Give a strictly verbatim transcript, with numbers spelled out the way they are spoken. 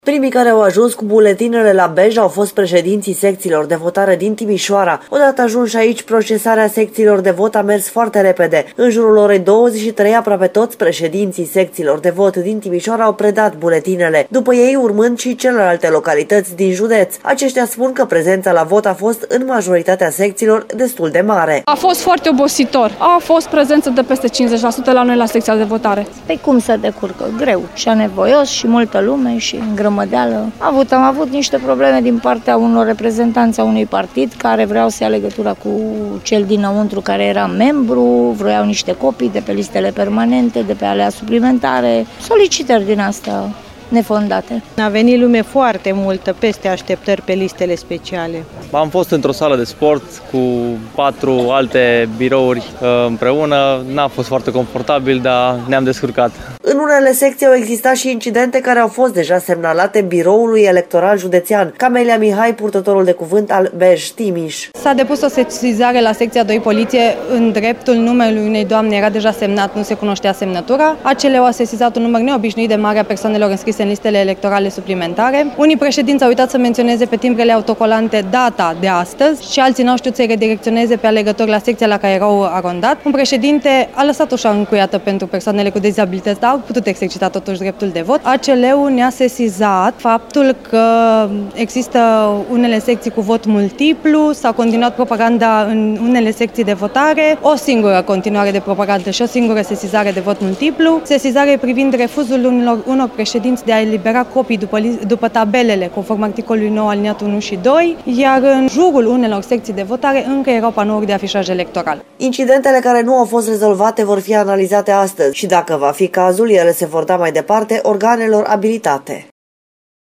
Primii care au ajuns cu buletinele la Bej au fost președinții secțiilor de votare din Timișoara. Odată ajunși aici, procesarea secțiilor de vot a mers foarte repede. În jurul orei douăzeci și trei, aproape toți președinții secțiilor de vot din Timișoara au predat buletinele, după ei urmând și celelalte localități din județ. Aceștia spun că prezența la vot a fost în majoritatea secțiilor destul de mare. A fost foarte obositor. A fost prezență de peste cincizeci la sută la noi la secția de votare. Pe cum se decurcă? Greu și anevoios și multă lume și îngrămădeală. Am avut, am avut niște probleme din partea unor reprezentanți a unui partid care vreau să ia legătura cu cel dinăuntru care era membru, vroiau niște copii de pe listele permanente, de pe alea suplimentare, solicitări din astea nefondate. A venit lume foarte multă, peste așteptări pe listele speciale. Am fost într-o sală de sport cu patru alte birouri împreună, n-a fost foarte confortabil, dar ne-am descurcat. În unele secții au existat și incidente care au fost deja semnalate biroului electoral județean. Camelia Mihai, purtătorul de cuvânt al Bej-Timiș. S-a depus o sesizare la secția doi poliție în dreptul numelui unei doamne, era deja semnat, nu se cunoștea semnătura. Acele au sesizat un număr neobișnuit de mare a persoanelor înscrise în listele electorale suplimentare. Unii președinți au uitat să menționeze pe timbrele autocolante data de astăzi și alții n-au știut să-i redirecționeze pe alegători la secția la care erau arondat. Un președinte a lăsat ușa încuiată pentru persoanele cu dizabilități, dar au putut exercita totuși dreptul de vot. A C L-ul ne-a sesizat faptul că există unele secții cu vot multiplu, s-a continuat propaganda în unele secții de votare, o singură continuare de propagandă și o singură sesizare de vot multiplu, sesizare privind refuzul unor, unor președinți de a elibera copii după, după tabelele, conform articolului nouă aliniatul unu și doi, iar în jurul unelor secții de votare încă erau panouri de afișaj electoral. Incidentele care nu au fost rezolvate vor fi analizate astăzi și, dacă va fi cazul, ele se vor da mai departe organelor abilitate.